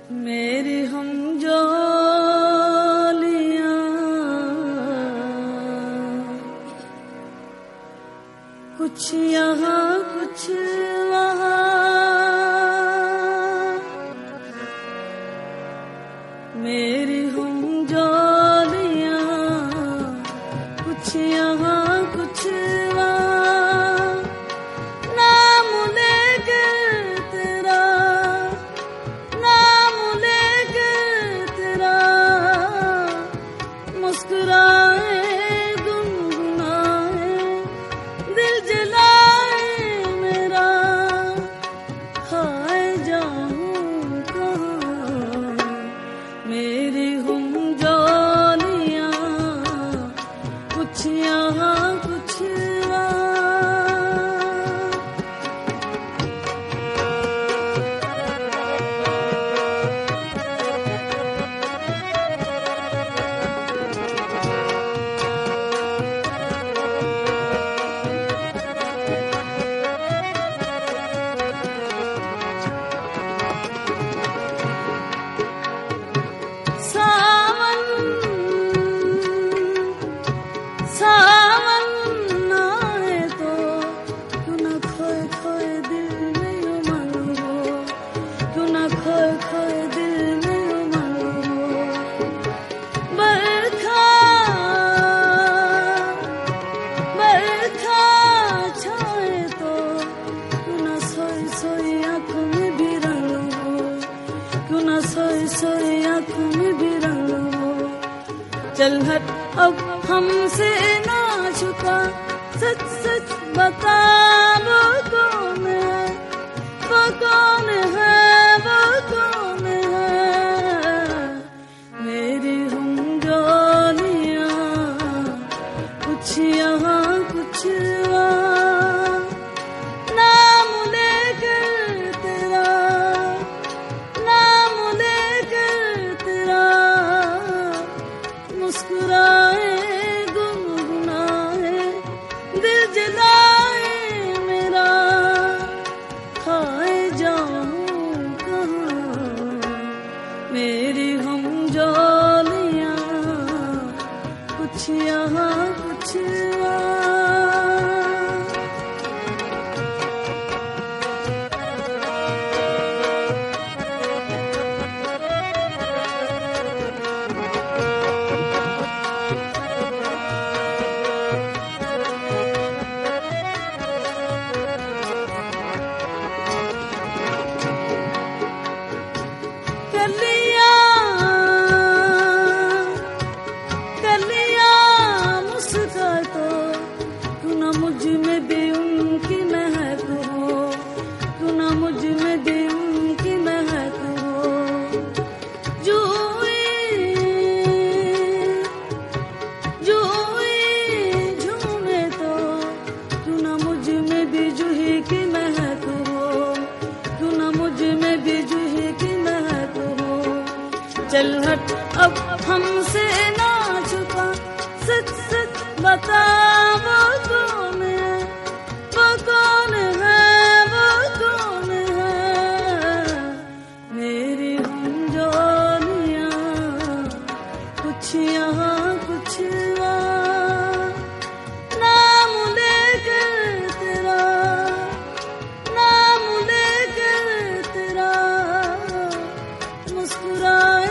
मेरी हम जोलियां कुछ यहाँ कुछ वहाँ, मेरी हम जोलियां कुछ यहाँ कुछ वहाँ, नाम लेकर तेरा, नाम लेकर तेरा, मुस्कुराए गुनगुनाए दिल जलाए मेरा, खाए जाऊं कहाँ मेरी हम जोलियां कुछ यहाँ कुछ चल हट अब हमसे ना छुपा, सच सच बता वो कौन है, वो कौन है, वो कौन है, मेरी हम जोलियां कुछ यहाँ कुछ वहाँ, नाम लेकर तेरा, नाम लेकर तेरा, मुस्कुराए गुनगुनाए दिल जलाए मेरा, खाए जाऊं कहाँ मेरी हम जोलियां कुछ यहाँ कुछ चल हट अब हमसे ना छुपा, सच सच बता वो कौन है, वो कौन है, वो कौन है, मेरी हम जोलियां कुछ यहाँ कुछ वहाँ, नाम लेकर तेरा, नाम लेकर तेरा, मुस्कुराए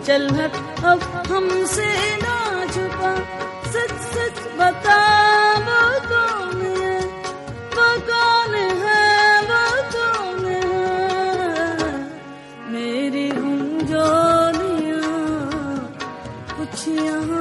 चल हट अब हमसे ना छुपा, सच सच बता वो कौन है, वो कौन है, वो कौन है। मेरी गुंजोनियां कुछ यहाँ